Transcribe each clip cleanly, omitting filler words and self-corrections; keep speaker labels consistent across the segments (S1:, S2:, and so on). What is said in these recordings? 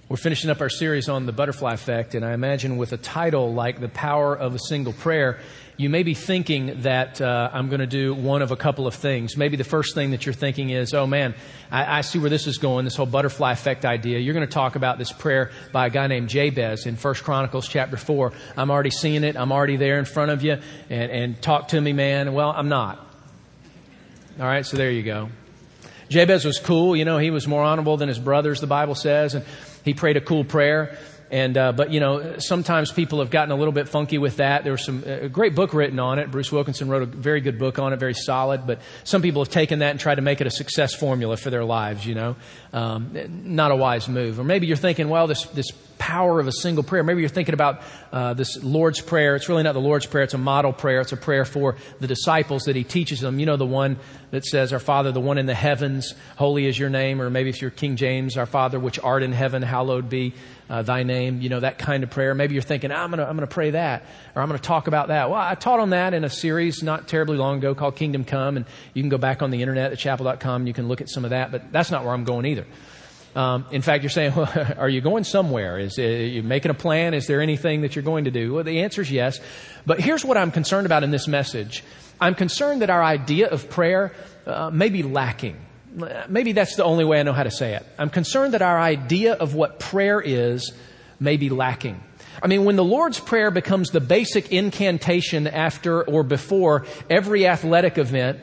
S1: We're finishing up our series on the butterfly effect, and I imagine with a title like The Power of a Single Prayer, you may be thinking that I'm going to do one of a couple of things. Maybe the first thing that you're thinking is, oh man, I see where this is going, this whole butterfly effect idea. You're going to talk about this prayer by a guy named Jabez in 1 Chronicles chapter 4. I'm already seeing it. I'm already there in front of you. And talk to me, man. Well, I'm not. All right, so there you go. Jabez was cool. You know, he was more honorable than his brothers, the Bible says. And he prayed a cool prayer. But you know, sometimes people have gotten a little bit funky with that. There was a great book written on it. Bruce Wilkinson wrote a very good book on it, very solid. But some people have taken that and tried to make it a success formula for their lives, you know. Not a wise move. Or maybe you're thinking, well, this power of a single prayer. Maybe you're thinking about this Lord's Prayer. It's really not the Lord's Prayer. It's a model prayer. It's a prayer for the disciples that he teaches them. You know, the one that says, Our Father, the one in the heavens, holy is your name. Or maybe if you're King James, Our Father, which art in heaven, hallowed be thy name. You know, that kind of prayer. Maybe you're thinking, I'm going to pray that, or I'm going to talk about that. Well, I taught on that in a series not terribly long ago called Kingdom Come. And you can go back on the internet at chapel.com and you can look at some of that. But that's not where I'm going either. In fact, you're saying, well, are you going somewhere? Are you making a plan? Is there anything that you're going to do? Well, the answer is yes. But here's what I'm concerned about in this message. I'm concerned that our idea of prayer may be lacking. Maybe that's the only way I know how to say it. I'm concerned that our idea of what prayer is may be lacking. I mean, when the Lord's Prayer becomes the basic incantation after or before every athletic event,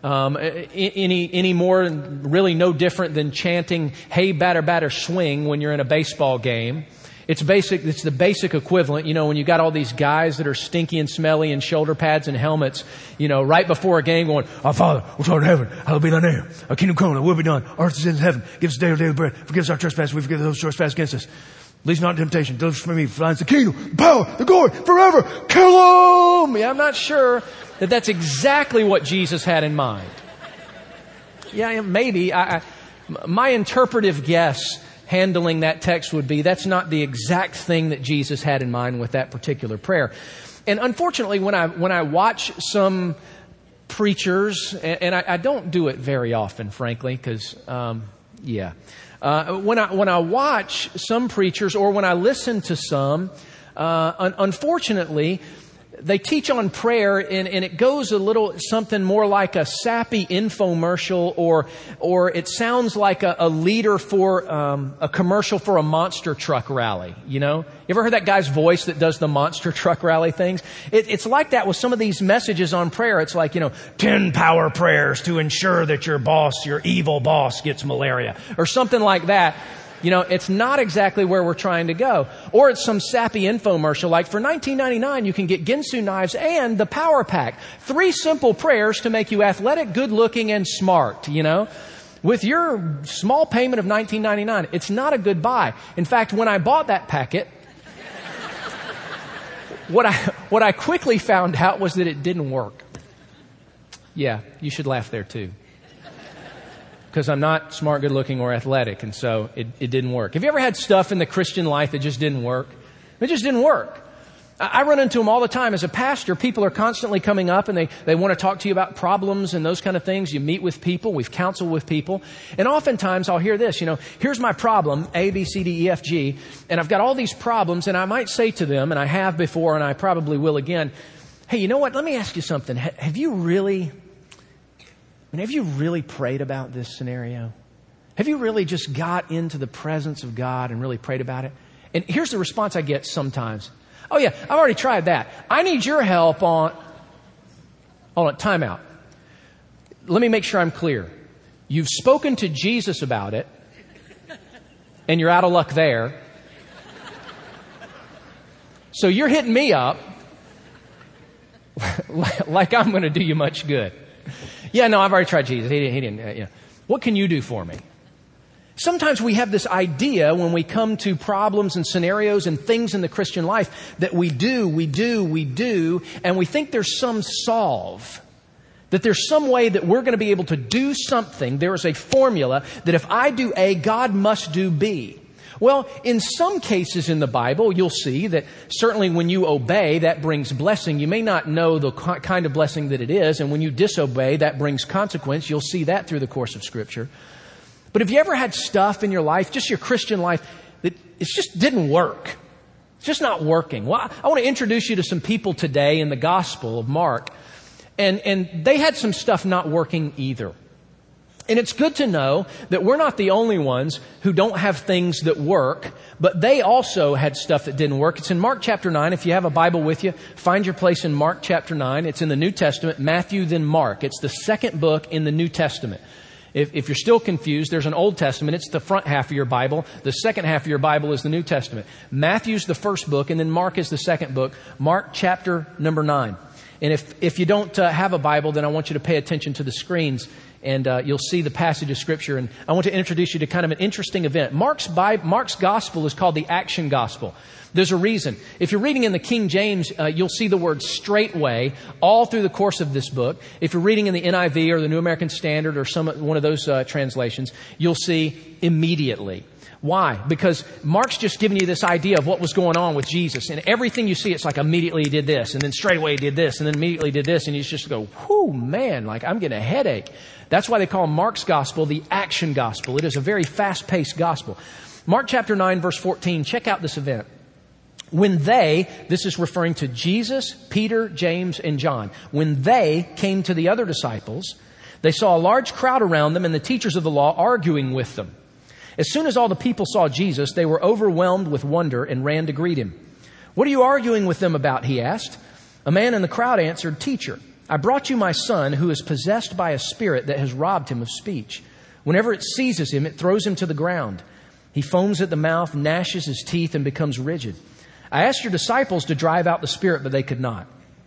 S1: any more really no different than chanting, hey, batter, batter, swing when you're in a baseball game. It's the basic equivalent. You know, when you got all these guys that are stinky and smelly in shoulder pads and helmets, you know, right before a game going, Our Father, which art in heaven, hallowed be thy name. Our kingdom come, thy will be done. Our earth is in heaven. Give us daily our daily bread. Forgive us our trespasses. We forgive those who trespass against us. Lead us not into temptation. Deliver us from evil. For thine is the kingdom, the power, the glory, forever. Kill them! Yeah, I'm not sure that that's exactly what Jesus had in mind. Yeah, maybe. My interpretive guess handling that text would be that's not the exact thing that Jesus had in mind with that particular prayer. And unfortunately, when I watch some preachers, and I don't do it very often, frankly, because when I watch some preachers or when I listen to some, unfortunately, they teach on prayer and it goes a little something more like a sappy infomercial or it sounds like a leader for a commercial for a monster truck rally. You know, you ever heard that guy's voice that does the monster truck rally things? It's like that with some of these messages on prayer. It's like, 10 power prayers to ensure that your evil boss gets malaria or something like that. You know, it's not exactly where we're trying to go. Or it's some sappy infomercial like for $19.99 you can get Ginsu knives and the Power Pack. 3 simple prayers to make you athletic, good looking, and smart, With your small payment of $19.99, it's not a good buy. In fact, when I bought that packet, what I quickly found out was that it didn't work. Yeah, you should laugh there too. Because I'm not smart, good looking, or athletic, and so it didn't work. Have you ever had stuff in the Christian life that just didn't work? It just didn't work. I run into them all the time. As a pastor, people are constantly coming up and they want to talk to you about problems and those kind of things. You meet with people, we've counseled with people, and oftentimes I'll hear this, here's my problem, A, B, C, D, E, F, G, and I've got all these problems, and I might say to them, and I have before, and I probably will again, hey, you know what, let me ask you something. Have you really prayed about this scenario? Have you really just got into the presence of God and really prayed about it? And here's the response I get sometimes. Oh yeah, I've already tried that. I need your help on... Hold on, time out. Let me make sure I'm clear. You've spoken to Jesus about it, and you're out of luck there. So you're hitting me up like I'm going to do you much good. Yeah, no, I've already tried Jesus. He didn't. What can you do for me? Sometimes we have this idea when we come to problems and scenarios and things in the Christian life that we do, and we think there's some solve. That there's some way that we're going to be able to do something. There is a formula that if I do A, God must do B. Well, in some cases in the Bible, you'll see that certainly when you obey, that brings blessing. You may not know the kind of blessing that it is, and when you disobey, that brings consequence. You'll see that through the course of Scripture. But have you ever had stuff in your life, just your Christian life, it just didn't work. It's just not working. Well, I want to introduce you to some people today in the Gospel of Mark, and they had some stuff not working either. And it's good to know that we're not the only ones who don't have things that work, but they also had stuff that didn't work. It's in Mark chapter 9. If you have a Bible with you, find your place in Mark chapter 9. It's in the New Testament, Matthew, then Mark. It's the second book in the New Testament. If you're still confused, there's an Old Testament. It's the front half of your Bible. The second half of your Bible is the New Testament. Matthew's the first book, and then Mark is the second book. Mark chapter number 9. And if you don't have a Bible, then I want you to pay attention to the screens, and you'll see the passage of Scripture. And I want to introduce you to kind of an interesting event. Mark's Gospel is called the Action Gospel. There's a reason. If you're reading in the King James, you'll see the word straightway all through the course of this book. If you're reading in the NIV or the New American Standard or one of those translations, you'll see immediately. Why? Because Mark's just giving you this idea of what was going on with Jesus. And everything you see, it's like immediately he did this, and then straight away he did this, and then immediately did this, and you just go, whoo, man, like I'm getting a headache. That's why they call Mark's Gospel the Action Gospel. It is a very fast-paced gospel. Mark chapter 9, verse 14, check out this event. When this is referring to Jesus, Peter, James, and John. When they came to the other disciples, they saw a large crowd around them and the teachers of the law arguing with them. As soon as all the people saw Jesus, they were overwhelmed with wonder and ran to greet him. "What are you arguing with them about?" he asked. A man in the crowd answered, "Teacher, I brought you my son who is possessed by a spirit that has robbed him of speech. Whenever it seizes him, it throws him to the ground. He foams at the mouth, gnashes his teeth, and becomes rigid. I asked your disciples to drive out the spirit, but they could not."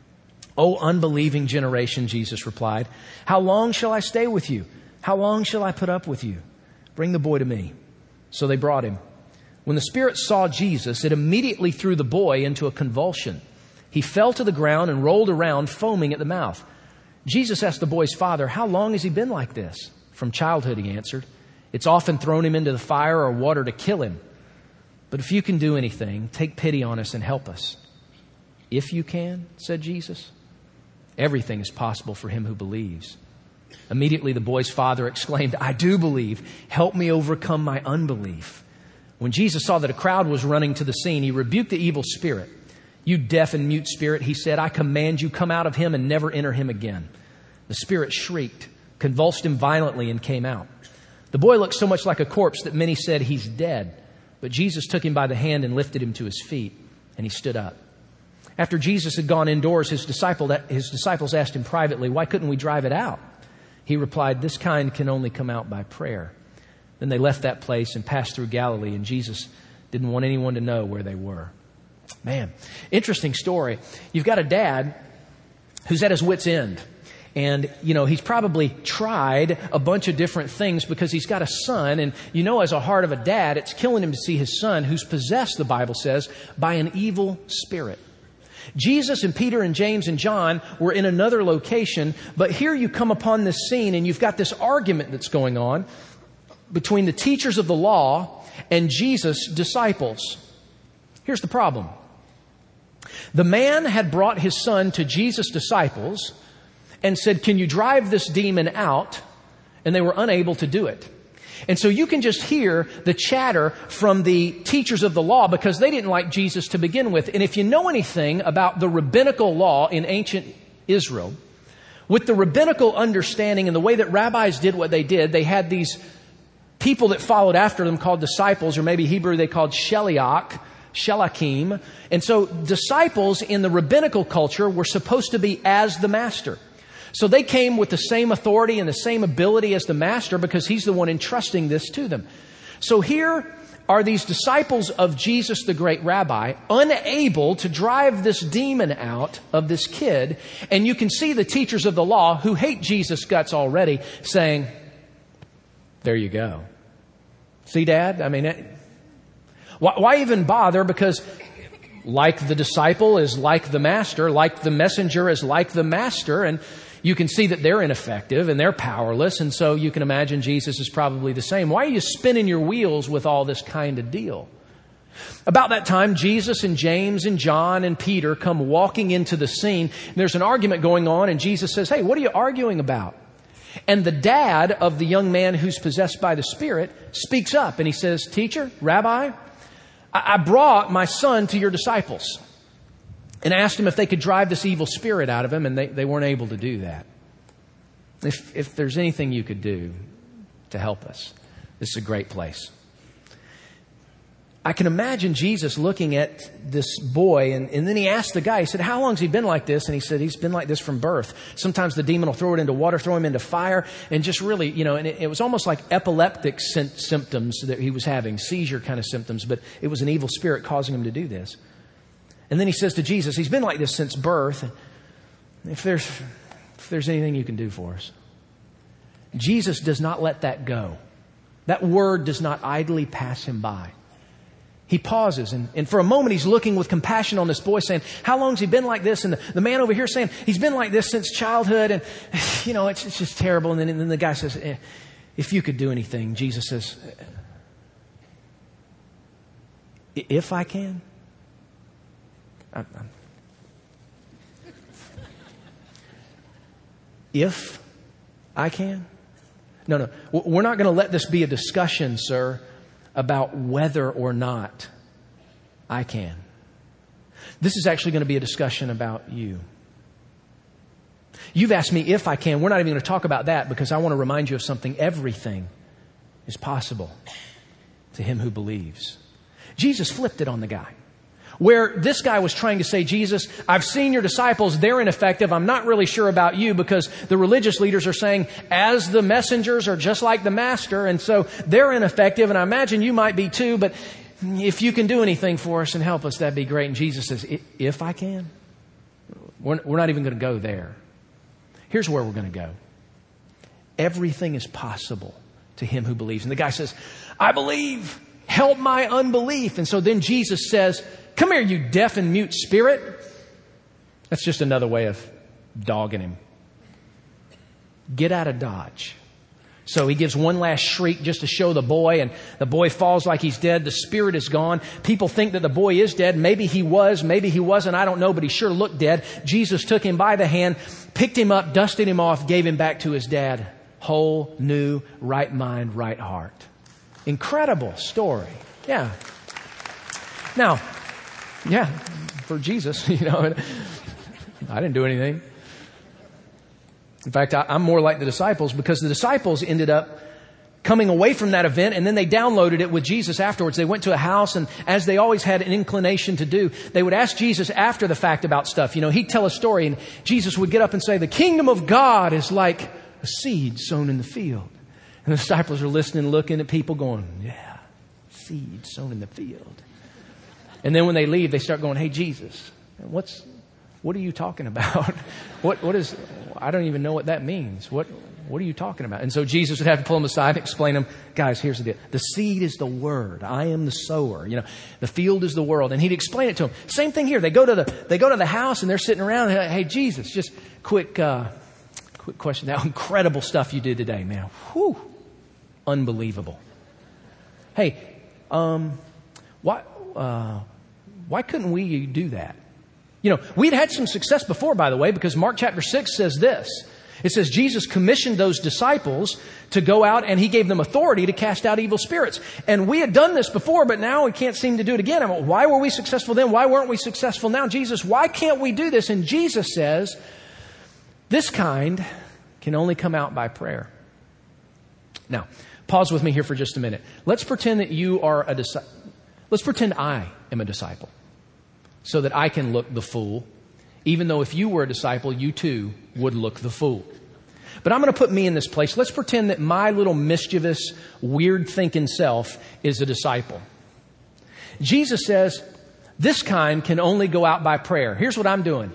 S1: "O unbelieving generation," Jesus replied, "how long shall I stay with you? How long shall I put up with you? Bring the boy to me." So they brought him. When the spirit saw Jesus, it immediately threw the boy into a convulsion. He fell to the ground and rolled around, foaming at the mouth. Jesus asked the boy's father, "How long has he been like this?" "From childhood," he answered. "It's often thrown him into the fire or water to kill him. But if you can do anything, take pity on us and help us." "If you can," said Jesus. "Everything is possible for him who believes." Immediately the boy's father exclaimed, "I do believe. Help me overcome my unbelief." When Jesus saw that a crowd was running to the scene, he rebuked the evil spirit. "You deaf and mute spirit," he said, "I command you, come out of him and never enter him again." The spirit shrieked, convulsed him violently, and came out. The boy looked so much like a corpse that many said, "He's dead." But Jesus took him by the hand and lifted him to his feet, and he stood up. After Jesus had gone indoors, his disciples asked him privately, "Why couldn't we drive it out?" He replied, "This kind can only come out by prayer." Then they left that place and passed through Galilee, and Jesus didn't want anyone to know where they were. Man, interesting story. You've got a dad who's at his wit's end. And, he's probably tried a bunch of different things because he's got a son. And, as a heart of a dad, it's killing him to see his son who's possessed, the Bible says, by an evil spirit. Jesus and Peter and James and John were in another location. But here you come upon this scene and you've got this argument that's going on between the teachers of the law and Jesus' disciples. Here's the problem. The man had brought his son to Jesus' disciples and said, "Can you drive this demon out?" And they were unable to do it. And so you can just hear the chatter from the teachers of the law because they didn't like Jesus to begin with. And if you know anything about the rabbinical law in ancient Israel, with the rabbinical understanding and the way that rabbis did what they did, they had these people that followed after them called disciples, or maybe Hebrew they called shelakim. And so disciples in the rabbinical culture were supposed to be as the master. So they came with the same authority and the same ability as the master because he's the one entrusting this to them. So here are these disciples of Jesus, the great rabbi, unable to drive this demon out of this kid. And you can see the teachers of the law who hate Jesus' guts already saying, "There you go. See, Dad? I mean, why even bother? Because like the disciple is like the master, like the messenger is like the master, and you can see that they're ineffective and they're powerless, and so you can imagine Jesus is probably the same. Why are you spinning your wheels with all this kind of deal?" About that time, Jesus and James and John and Peter come walking into the scene. And there's an argument going on, and Jesus says, "Hey, what are you arguing about?" And the dad of the young man who's possessed by the Spirit speaks up, and he says, "Teacher, Rabbi, I brought my son to your disciples and asked them if they could drive this evil spirit out of him, and they weren't able to do that. If there's anything you could do to help us, this is a great place. I can imagine Jesus looking at this boy, and then he asked the guy, he said, how long has he been like this? And he said, he's been like this from birth. Sometimes the demon will throw it into water, throw him into fire, and just really, and it was almost like epileptic symptoms that he was having, seizure kind of symptoms, but it was an evil spirit causing him to do this. And then he says to Jesus, he's been like this since birth. If there's anything you can do for us. Jesus does not let that go. That word does not idly pass him by. He pauses, and for a moment he's looking with compassion on this boy, saying, how long has he been like this? And the man over here saying, he's been like this since childhood, and it's just terrible. And then the guy says, if you could do anything. Jesus says, if I can. If I can? No. We're not going to let this be a discussion, sir, about whether or not I can. This is actually going to be a discussion about you. You've asked me if I can. We're not even going to talk about that because I want to remind you of something. Everything is possible to him who believes. Jesus flipped it on the guy. Where this guy was trying to say, Jesus, I've seen your disciples, they're ineffective. I'm not really sure about you because the religious leaders are saying, as the messengers are just like the master, and so they're ineffective, and I imagine you might be too, but if you can do anything for us and help us, that'd be great. And Jesus says, if I can? We're not even going to go there. Here's where we're going to go. Everything is possible to him who believes. And the guy says, I believe. Help my unbelief. And so then Jesus says, come here, you deaf and mute spirit. That's just another way of dogging him. Get out of Dodge. So he gives one last shriek just to show the boy, and the boy falls like he's dead. The spirit is gone. People think that the boy is dead. Maybe he was, maybe he wasn't. I don't know, but he sure looked dead. Jesus took him by the hand, picked him up, dusted him off, gave him back to his dad. Whole, new, right mind, right heart. Incredible story. Yeah. Now, yeah, for Jesus, I didn't do anything. In fact, I'm more like the disciples because the disciples ended up coming away from that event and then they downloaded it with Jesus afterwards. They went to a house, and as they always had an inclination to do, they would ask Jesus after the fact about stuff. He'd tell a story and Jesus would get up and say, the kingdom of God is like a seed sown in the field. And the disciples are listening, looking at people going, yeah, seed sown in the field. And then when they leave, they start going, hey, Jesus, what are you talking about? What is, I don't even know what that means. What are you talking about? And so Jesus would have to pull them aside and explain to them, guys, here's the deal. The seed is the word. I am the sower. The field is the world. And he'd explain it to them. Same thing here. They go to the house and they're sitting around and, hey, Jesus, just quick question. That incredible stuff you did today, man. Whew. Unbelievable. Hey, why couldn't we do that? We'd had some success before, by the way, because Mark chapter 6 says this. It says Jesus commissioned those disciples to go out and he gave them authority to cast out evil spirits. And we had done this before, but now we can't seem to do it again. Why were we successful then? Why weren't we successful now? Jesus, why can't we do this? And Jesus says, this kind can only come out by prayer. Now, pause with me here for just a minute. Let's pretend that you are a disciple. Let's pretend I am a disciple so that I can look the fool, even though if you were a disciple, you too would look the fool. But I'm going to put me in this place. Let's pretend that my little mischievous, weird thinking self is a disciple. Jesus says, this kind can only go out by prayer. Here's what I'm doing.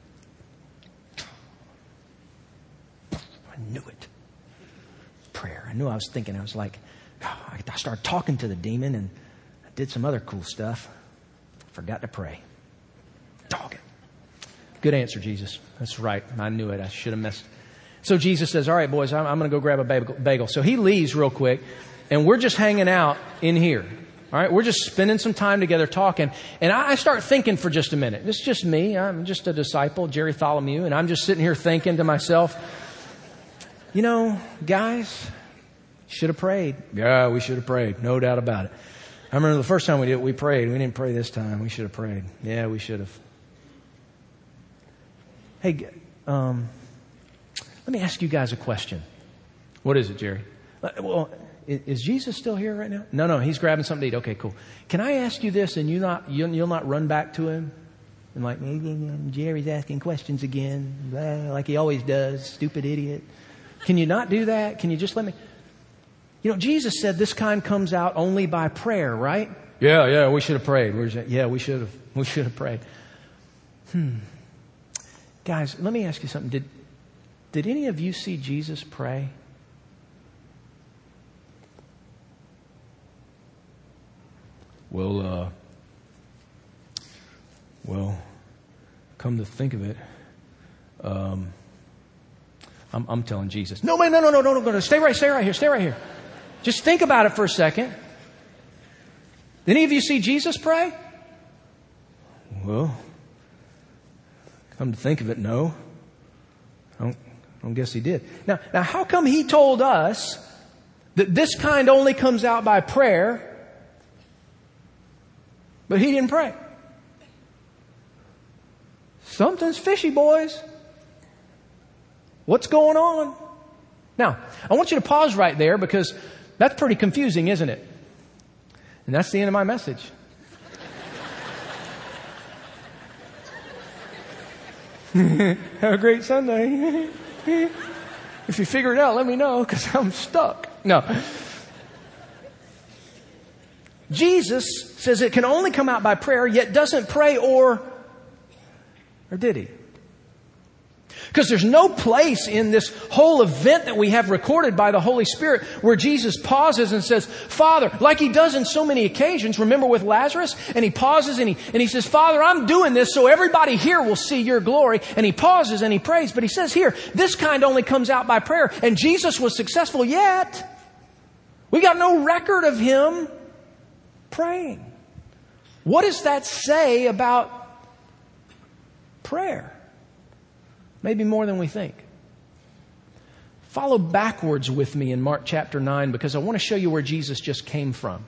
S1: I knew it. Prayer. I knew I was thinking. I was like, I started talking to the demon and I did some other cool stuff. Forgot to pray. Dog it. Good answer, Jesus. That's right. I knew it. I should have missed. So Jesus says, all right, boys, I'm going to go grab a bagel. So he leaves real quick and we're just hanging out in here. All right. We're just spending some time together talking. And I start thinking for just a minute. It's just me. I'm just a disciple, Jerry Tholomew. And I'm just sitting here thinking to myself, guys, should have prayed. Yeah, we should have prayed. No doubt about it. I remember the first time we did it, we prayed. We didn't pray this time. We should have prayed. Yeah, we should have. Hey, let me ask you guys a question. What is it, Jerry? Well, is Jesus still here right now? No, he's grabbing something to eat. Okay, cool. Can I ask you this and you'll not run back to him? And like, Jerry's asking questions again, blah, like he always does, stupid idiot. Can you not do that? Can you just let me? You know, Jesus said this kind comes out only by prayer, right? Yeah, we should have prayed. Yeah, we should have prayed. Guys, let me ask you something. Did any of you see Jesus pray? Well, come to think of it, I'm telling Jesus, no, man, no, stay right here. Just think about it for a second. Did any of you see Jesus pray? Well, come to think of it, no. I don't guess he did. Now, how come he told us that this kind only comes out by prayer, but he didn't pray? Something's fishy, boys. What's going on? Now, I want you to pause right there because that's pretty confusing, isn't it? And that's the end of my message. Have a great Sunday. If you figure it out, let me know because I'm stuck. No. Jesus says it can only come out by prayer, yet doesn't pray or did he? Because there's no place in this whole event that we have recorded by the Holy Spirit where Jesus pauses and says, Father, like he does in so many occasions. Remember with Lazarus? And he pauses and he says, Father, I'm doing this so everybody here will see your glory. And he pauses and he prays. But he says here, this kind only comes out by prayer. And Jesus was successful, yet we got no record of him praying. What does that say about prayer? Maybe more than we think. Follow backwards with me in Mark chapter 9 because I want to show you where Jesus just came from.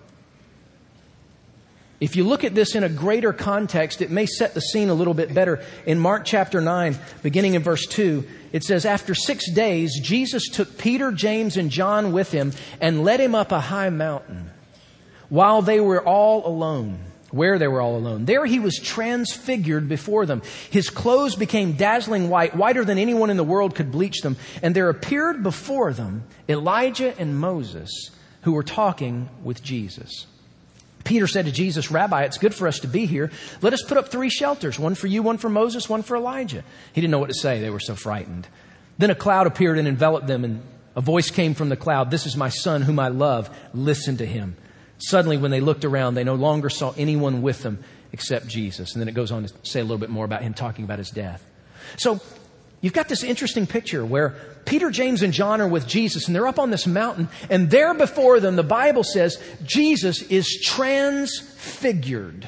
S1: If you look at this in a greater context, it may set the scene a little bit better. In Mark chapter 9, beginning in verse 2, it says, After 6 days, Jesus took Peter, James, and John with him and led him up a high mountain while they were all alone. Where they were all alone. There he was transfigured before them. His clothes became dazzling white, whiter than anyone in the world could bleach them. And there appeared before them Elijah and Moses, who were talking with Jesus. Peter said to Jesus, Rabbi, it's good for us to be here. Let us put up 3 shelters, one for you, one for Moses, one for Elijah. He didn't know what to say. They were so frightened. Then a cloud appeared and enveloped them, and a voice came from the cloud. This is my son whom I love. Listen to him. Suddenly, when they looked around, they no longer saw anyone with them except Jesus. And then it goes on to say a little bit more about him talking about his death. So you've got this interesting picture where Peter, James, and John are with Jesus, and they're up on this mountain, and there before them, the Bible says, Jesus is transfigured.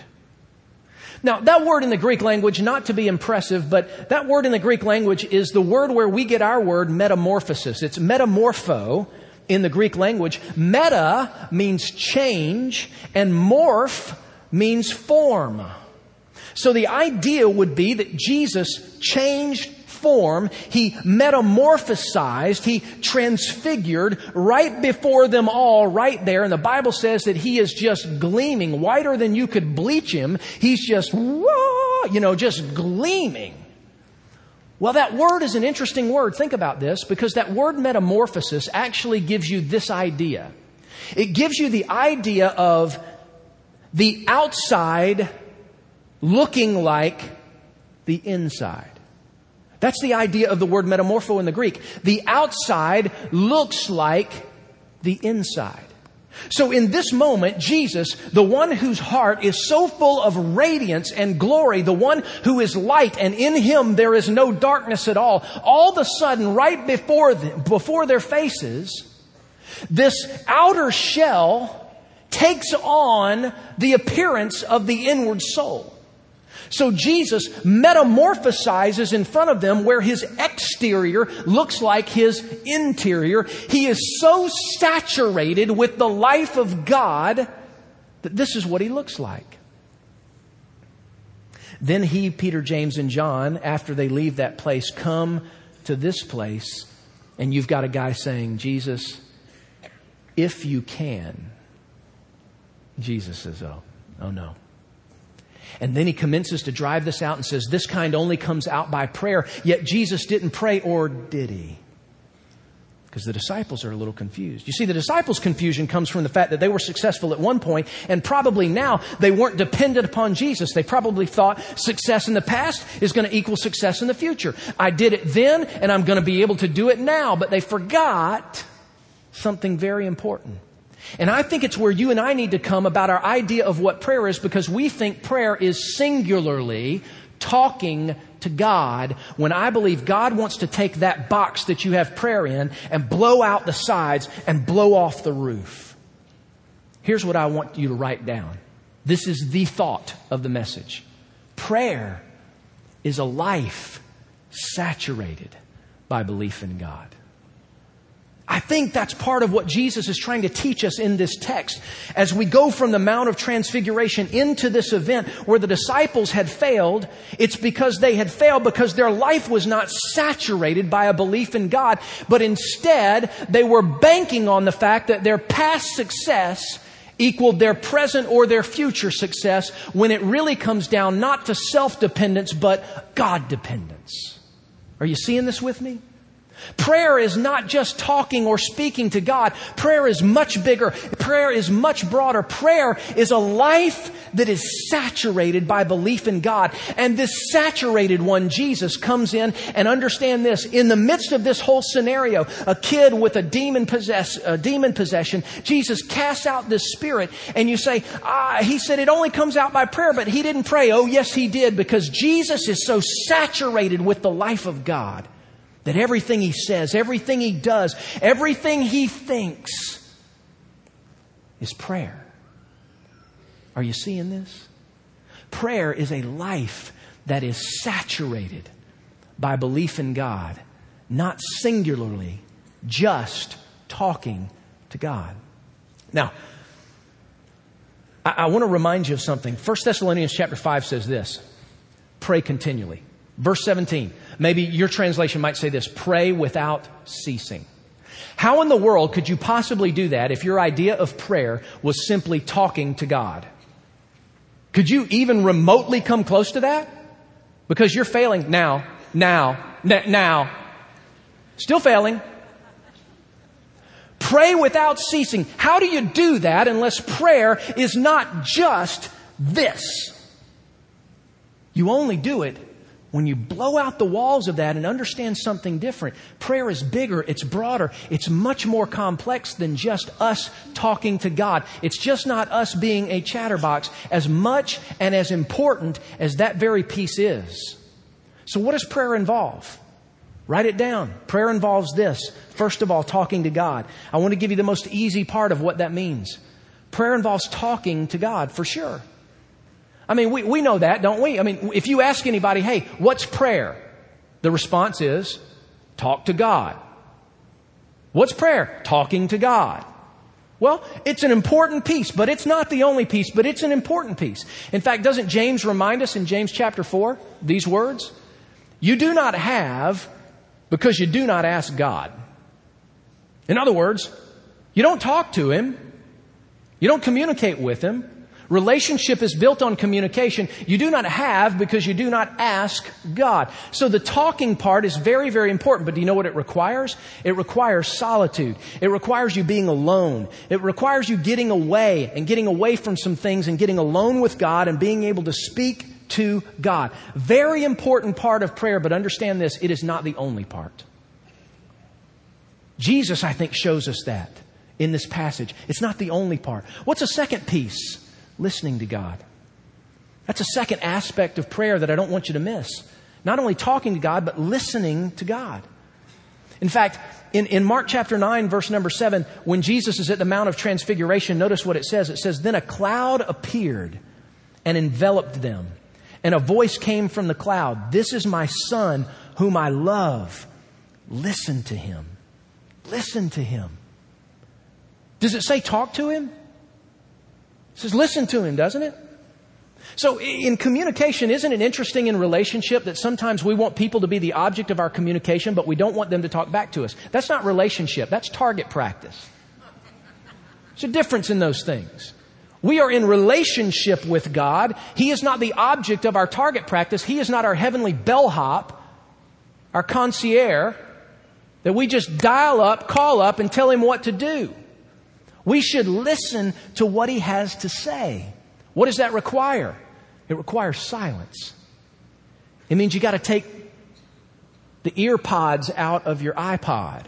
S1: Now, that word in the Greek language, not to be impressive, but that word in the Greek language is the word where we get our word metamorphosis. It's metamorpho. In the Greek language, meta means change and morph means form. So the idea would be that Jesus changed form. He metamorphosized. He transfigured right before them all right there. And the Bible says that he is just gleaming, whiter than you could bleach him. He's just, just gleaming. Well, that word is an interesting word. Think about this, because that word metamorphosis actually gives you this idea. It gives you the idea of the outside looking like the inside. That's the idea of the word metamorpho in the Greek. The outside looks like the inside. So in this moment, Jesus, the one whose heart is so full of radiance and glory, the one who is light, and in him there is no darkness at all of a sudden, right before their faces, this outer shell takes on the appearance of the inward soul. So Jesus metamorphosizes in front of them where his exterior looks like his interior. He is so saturated with the life of God that this is what He looks like. Then He, Peter, James, and John, after they leave that place, come to this place, and you've got a guy saying, Jesus, if you can. Jesus says, oh no. And then He commences to drive this out and says, this kind only comes out by prayer. Yet Jesus didn't pray, or did He? Because the disciples are a little confused. You see, the disciples' confusion comes from the fact that they were successful at one point, and probably now they weren't dependent upon Jesus. They probably thought success in the past is going to equal success in the future. I did it then, and I'm going to be able to do it now. But they forgot something very important. And I think it's where you and I need to come about our idea of what prayer is, because we think prayer is singularly talking to God, when I believe God wants to take that box that you have prayer in and blow out the sides and blow off the roof. Here's what I want you to write down. This is the thought of the message. Prayer is a life saturated by belief in God. I think that's part of what Jesus is trying to teach us in this text. As we go from the Mount of Transfiguration into this event where the disciples had failed, it's because they had failed because their life was not saturated by a belief in God, but instead they were banking on the fact that their past success equaled their present or their future success, when it really comes down not to self-dependence but God-dependence. Are you seeing this with me? Prayer is not just talking or speaking to God. Prayer is much bigger. Prayer is much broader. Prayer is a life that is saturated by belief in God. And this saturated one, Jesus, comes in, and understand this. In the midst of this whole scenario, a kid with a demon possession, Jesus casts out this spirit. And you say, He said it only comes out by prayer, but He didn't pray. Oh, yes, He did, because Jesus is so saturated with the life of God that everything He says, everything He does, everything He thinks is prayer. Are you seeing this? Prayer is a life that is saturated by belief in God, not singularly just talking to God. Now, I want to remind you of something. 1 Thessalonians chapter 5 says this: pray continually. Verse 17, maybe your translation might say this: pray without ceasing. How in the world could you possibly do that if your idea of prayer was simply talking to God? Could you even remotely come close to that? Because you're failing now. Still failing. Pray without ceasing. How do you do that unless prayer is not just this? You only do it when you blow out the walls of that and understand something different. Prayer is bigger, it's broader, it's much more complex than just us talking to God. It's just not us being a chatterbox, as much and as important as that very piece is. So what does prayer involve? Write it down. Prayer involves this. First of all, talking to God. I want to give you the most easy part of what that means. Prayer involves talking to God, for sure. I mean, we know that, don't we? I mean, if you ask anybody, hey, what's prayer? The response is, talk to God. What's prayer? Talking to God. Well, it's an important piece, but it's not the only piece, but it's an important piece. In fact, doesn't James remind us in James chapter 4, these words? You do not have because you do not ask God. In other words, you don't talk to Him. You don't communicate with Him. Relationship is built on communication. You do not have because you do not ask God. So the talking part is very, very important. But do you know what it requires? It requires solitude. It requires you being alone. It requires you getting away from some things and getting alone with God and being able to speak to God. Very important part of prayer, but understand this, it is not the only part. Jesus, I think, shows us that in this passage. It's not the only part. What's the second piece? Listening to God. That's a second aspect of prayer that I don't want you to miss. Not only talking to God, but listening to God. In fact, in Mark chapter 9, verse number 7, when Jesus is at the Mount of Transfiguration, notice what it says. It says, then a cloud appeared and enveloped them. And a voice came from the cloud. This is my Son whom I love. Listen to Him. Listen to Him. Does it say talk to Him? It says listen to him, doesn't it? So in communication, isn't it interesting in relationship that sometimes we want people to be the object of our communication, but we don't want them to talk back to us? That's not relationship. That's target practice. There's a difference in those things. We are in relationship with God. He is not the object of our target practice. He is not our heavenly bellhop, our concierge, that we just dial up, call up, and tell him what to do. We should listen to what he has to say. What does that require? It requires silence. It means you got to take the ear pods out of your iPod.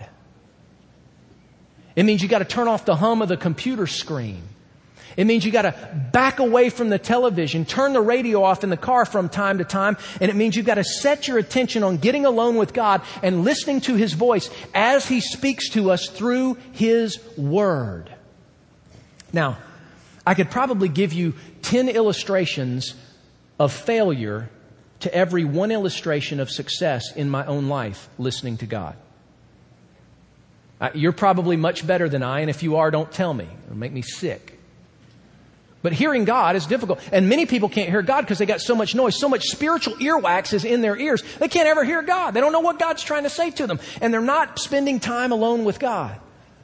S1: It means you got to turn off the hum of the computer screen. It means you got to back away from the television, turn the radio off in the car from time to time, and it means you've got to set your attention on getting alone with God and listening to His voice as He speaks to us through His Word. Now, I could probably give you 10 illustrations of failure to every one illustration of success in my own life listening to God. You're probably much better than I, and if you are, don't tell me. It'll make me sick. But hearing God is difficult. And many people can't hear God because they got so much noise, so much spiritual earwax is in their ears. They can't ever hear God. They don't know what God's trying to say to them. And they're not spending time alone with God.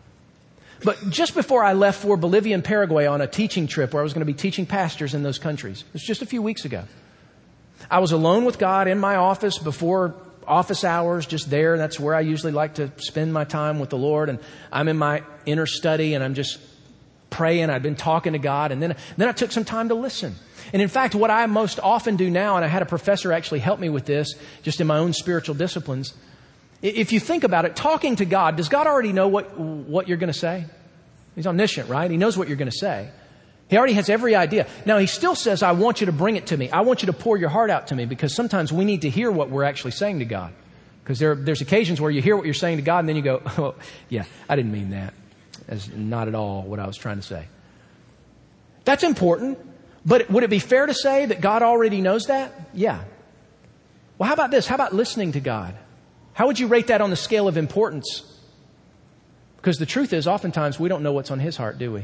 S1: But just before I left for Bolivia and Paraguay on a teaching trip where I was going to be teaching pastors in those countries, it was just a few weeks ago, I was alone with God in my office before office hours, just there. That's where I usually like to spend my time with the Lord. And I'm in my inner study and I'm just praying. I'd been talking to God. And then I took some time to listen. And in fact, what I most often do now, and I had a professor actually help me with this just in my own spiritual disciplines. If you think about it, talking to God, does God already know what you're going to say? He's omniscient, right? He knows what you're going to say. He already has every idea. Now, He still says, I want you to bring it to me. I want you to pour your heart out to me, because sometimes we need to hear what we're actually saying to God. Because there's occasions where you hear what you're saying to God and then you go, oh, yeah, I didn't mean that. That's not at all what I was trying to say. That's important. But would it be fair to say that God already knows that? Yeah. Well, how about this? How about listening to God? How would you rate that on the scale of importance? Because the truth is, oftentimes we don't know what's on His heart, do we?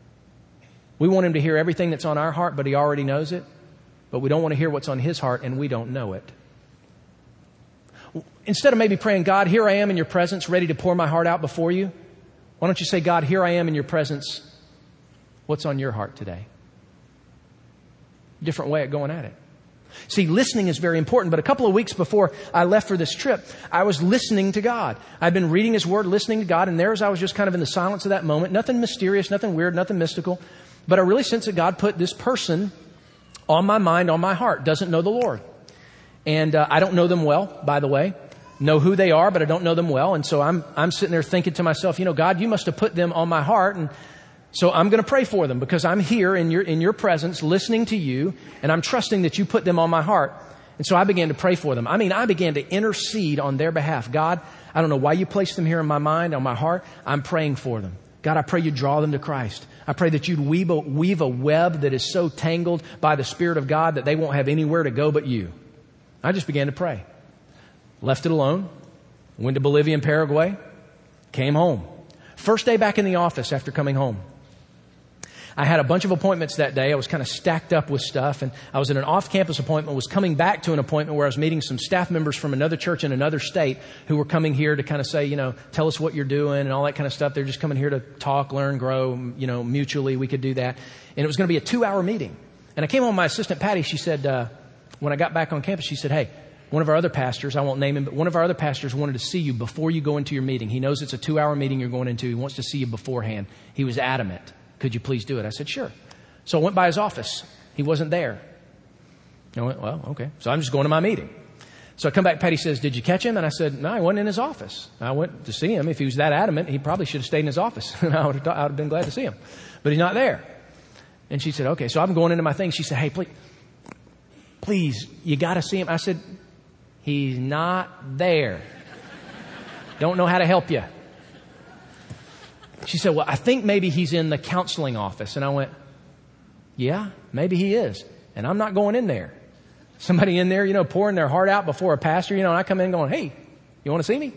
S1: We want Him to hear everything that's on our heart, but He already knows it. But we don't want to hear what's on His heart, and we don't know it. Instead of maybe praying, God, here I am in your presence, ready to pour my heart out before you, why don't you say, God, here I am in your presence. What's on your heart today? Different way of going at it. See, listening is very important. But a couple of weeks before I left for this trip, I was listening to God. I'd been reading His Word, listening to God, and there as I was just kind of in the silence of that moment. Nothing mysterious, nothing weird, nothing mystical. But I really sensed that God put this person on my mind, on my heart, doesn't know the Lord. And I don't know them well, by the way. Know who they are, but I don't know them well. And so I'm sitting there thinking to myself, God, you must have put them on my heart. And so I'm going to pray for them because I'm here in your presence, listening to you, and I'm trusting that you put them on my heart. And so I began to pray for them. I began to intercede on their behalf. God, I don't know why you placed them here in my mind, on my heart. I'm praying for them. God, I pray you draw them to Christ. I pray that you'd weave a web that is so tangled by the Spirit of God that they won't have anywhere to go but you. I just began to pray. Left it alone. Went to Bolivia and Paraguay. Came home. First day back in the office after coming home. I had a bunch of appointments that day. I was kind of stacked up with stuff, and I was in an off-campus appointment, was coming back to an appointment where I was meeting some staff members from another church in another state who were coming here to kind of say, tell us what you're doing and all that kind of stuff. They're just coming here to talk, learn, grow, mutually. We could do that. And it was going to be a 2-hour meeting. And I came home, my assistant, Patty, she said, when I got back on campus, she said, hey, one of our other pastors, I won't name him, but one of our other pastors wanted to see you before you go into your meeting. He knows it's a 2-hour meeting you're going into. He wants to see you beforehand. He was adamant. Could you please do it? I said, sure. So I went by his office. He wasn't there. I went, well, okay. So I'm just going to my meeting. So I come back. Patty says, did you catch him? And I said, no, he wasn't in his office. I went to see him. If he was that adamant, he probably should have stayed in his office. And I would have been glad to see him. But he's not there. And she said, okay. So I'm going into my thing. She said, hey, please, you got to see him. I said, he's not there. Don't know how to help you. She said, well, I think maybe he's in the counseling office. And I went, yeah, maybe he is. And I'm not going in there. Somebody in there, pouring their heart out before a pastor, and I come in going, hey, you want to see me?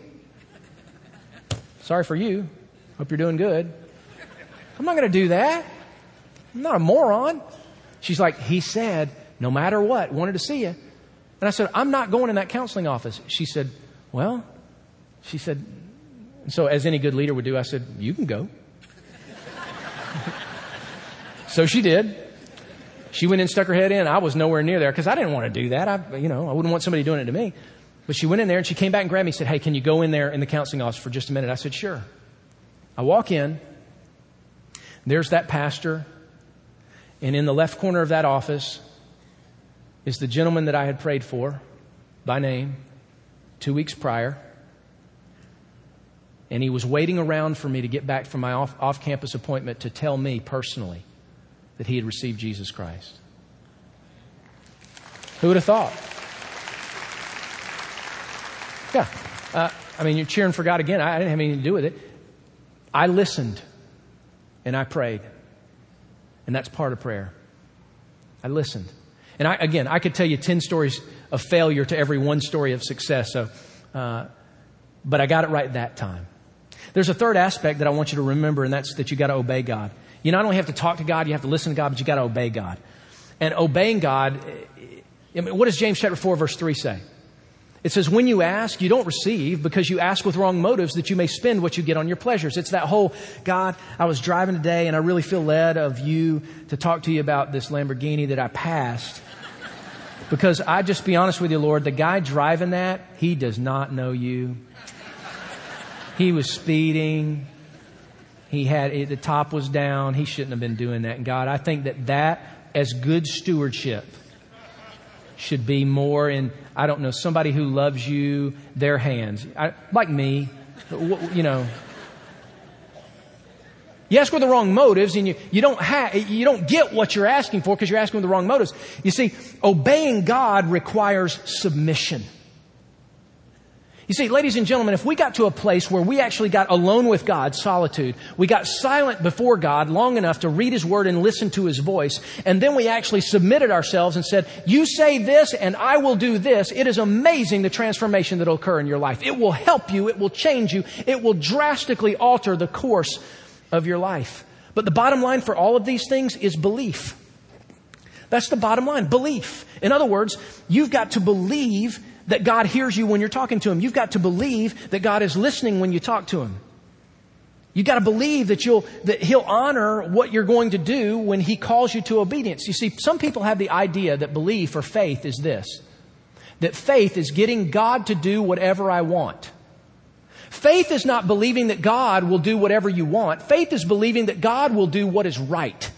S1: Sorry for you. Hope you're doing good. I'm not going to do that. I'm not a moron. She's like, he said, no matter what, wanted to see you. And I said, I'm not going in that counseling office. She said, so as any good leader would do, I said, you can go. So she did. She went in, stuck her head in. I was nowhere near there because I didn't want to do that. I wouldn't want somebody doing it to me. But she went in there and she came back and grabbed me and said, hey, can you go in there in the counseling office for just a minute? I said, sure. I walk in. There's that pastor. And in the left corner of that office is the gentleman that I had prayed for by name 2 weeks prior. And he was waiting around for me to get back from my off-campus appointment to tell me personally that he had received Jesus Christ. Who would have thought? Yeah. You're cheering for God again. I didn't have anything to do with it. I listened and I prayed. And that's part of prayer. I listened. And I could tell you 10 stories of failure to every one story of success. But I got it right that time. There's a third aspect that I want you to remember, and that's that you got to obey God. You not only have to talk to God, you have to listen to God, but you got to obey God. And obeying God, what does James chapter 4 verse 3 say? It says, when you ask, you don't receive because you ask with wrong motives that you may spend what you get on your pleasures. It's that whole, God, I was driving today and I really feel led of you to talk to you about this Lamborghini that I passed. Because I just be honest with you, Lord, the guy driving that, he does not know you. He was speeding. The top was down. He shouldn't have been doing that. And God, I think that as good stewardship should be more in, somebody who loves you, their hands. Like me, You ask with the wrong motives and you don't get what you're asking for because you're asking with the wrong motives. You see, obeying God requires submission. You see, ladies and gentlemen, if we got to a place where we actually got alone with God, solitude, we got silent before God long enough to read His Word and listen to His voice, and then we actually submitted ourselves and said, you say this and I will do this, it is amazing the transformation that will occur in your life. It will help you. It will change you. It will drastically alter the course of your life. But the bottom line for all of these things is belief. That's the bottom line, belief. In other words, you've got to believe that God hears you when you're talking to Him. You've got to believe that God is listening when you talk to Him. You've got to believe that He'll honor what you're going to do when He calls you to obedience. You see, some people have the idea that belief or faith is this, that faith is getting God to do whatever I want. Faith is not believing that God will do whatever you want. Faith is believing that God will do what is right.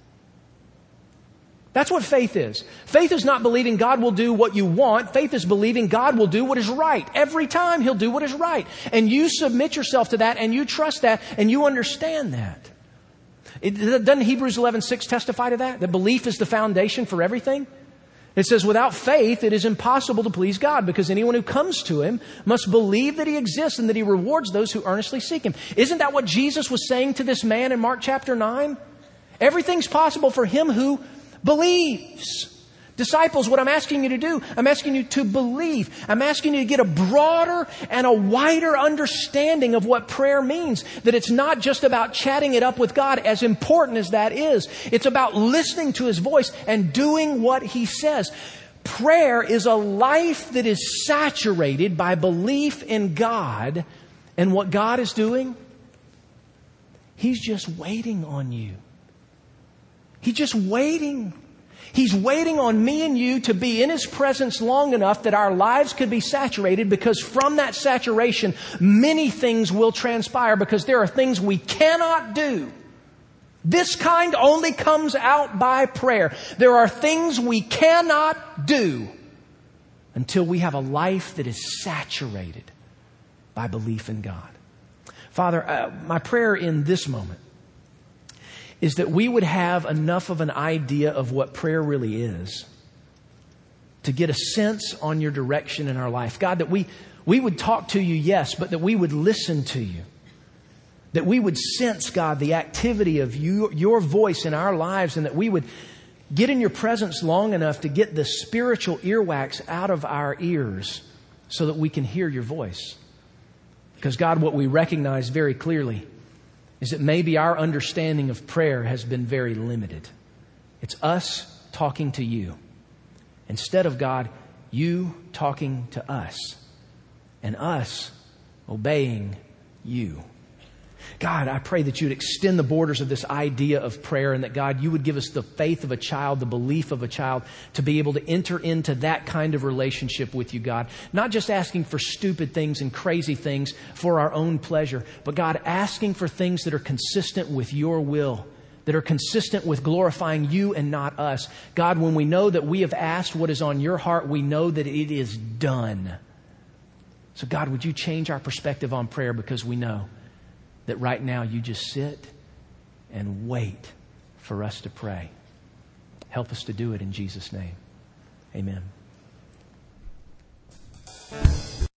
S1: That's what faith is. Faith is not believing God will do what you want. Faith is believing God will do what is right. Every time He'll do what is right. And you submit yourself to that and you trust that and you understand that. Doesn't Hebrews 11:6 testify to that? That belief is the foundation for everything? It says, without faith, it is impossible to please God because anyone who comes to Him must believe that He exists and that He rewards those who earnestly seek Him. Isn't that what Jesus was saying to this man in Mark chapter 9? Everything's possible for him who believes. Disciples, what I'm asking you to do, I'm asking you to believe. I'm asking you to get a broader and a wider understanding of what prayer means. That it's not just about chatting it up with God, as important as that is. It's about listening to His voice and doing what He says. Prayer is a life that is saturated by belief in God. And what God is doing, He's just waiting on you. He's just waiting. He's waiting on me and you to be in His presence long enough that our lives could be saturated, because from that saturation, many things will transpire, because there are things we cannot do. This kind only comes out by prayer. There are things we cannot do until we have a life that is saturated by belief in God. Father, my prayer in this moment is that we would have enough of an idea of what prayer really is to get a sense on your direction in our life. God, that we would talk to you, yes, but that we would listen to you. That we would sense, God, the activity of your voice in our lives, and that we would get in your presence long enough to get the spiritual earwax out of our ears so that we can hear your voice. Because God, what we recognize very clearly is that maybe our understanding of prayer has been very limited. It's us talking to you instead of, God, you talking to us and us obeying you. God, I pray that you would extend the borders of this idea of prayer, and that, God, you would give us the faith of a child, the belief of a child, to be able to enter into that kind of relationship with you, God. Not just asking for stupid things and crazy things for our own pleasure, but, God, asking for things that are consistent with your will, that are consistent with glorifying you and not us. God, when we know that we have asked what is on your heart, we know that it is done. So, God, would you change our perspective on prayer, because we know that right now you just sit and wait for us to pray. Help us to do it in Jesus' name. Amen.